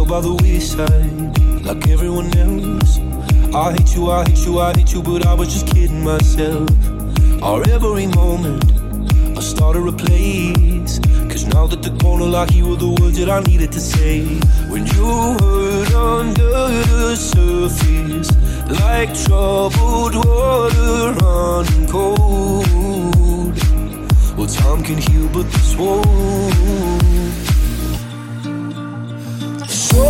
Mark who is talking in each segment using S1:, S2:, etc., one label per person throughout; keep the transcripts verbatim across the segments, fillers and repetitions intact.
S1: by the wayside, like everyone else. I hate you, I hate you, I hate you, but I was just kidding myself. Our every moment, I started a place. Cause now that the corner lock, you were the words that I needed to say. When you hurt under the surface, like troubled water running cold. Well, time can heal, but this won't. So,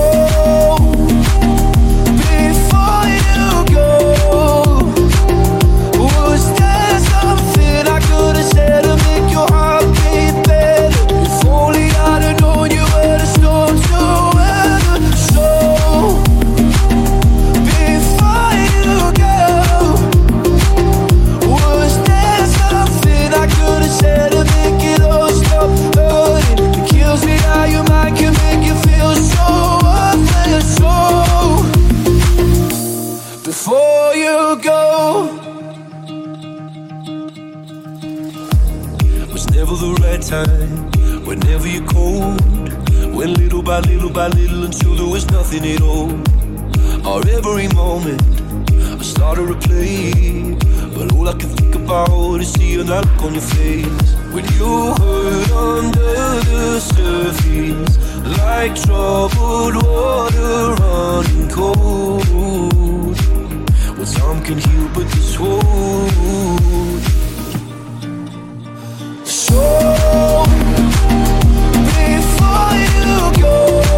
S1: before you go, was there something I could have said to make your heart beat better? If only I'd have known you were the storm to weather. So, before you go, was there something I could have said to make it all stop hurting? It kills me how your mind can make you feel so worthless. So, before you go, was never the right time, whenever you're cold. Went little by little by little until there was nothing at all. Our every moment, I started to play, but all I can think about is seeing that look on your face. When you hurt under the surface, like troubled water running cold. Well, time can heal, but this won't. So, before you go,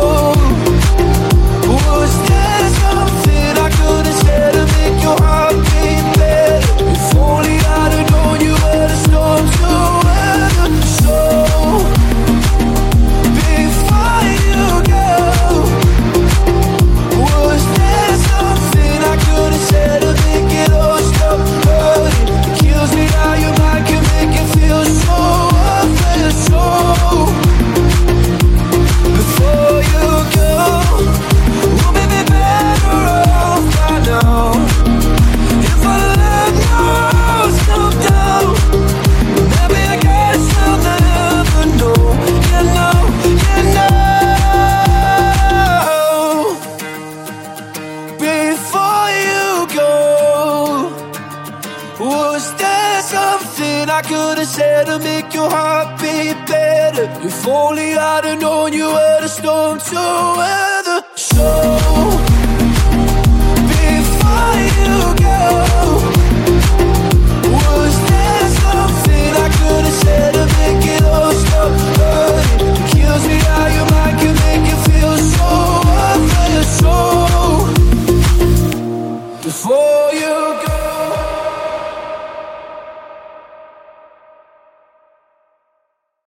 S1: was there something I could have said to make your heart beat better? If only I'd have known you were the storm to weather. So, before you go, was there something I could have said to make it all stop hurting? It kills me how your mind can make it feel so worthless. So, before you go, we'll be better off by now. If I let myself down, maybe I guess I'll never know. You know, you know. Before you go, was there something I could have said to make your heart beat better? If only I'd have known you were the storm to weather. So, before you go, was there something I could have said to make it all stop hurting? It kills me how your mind can make you feel so worthless. So, before you go.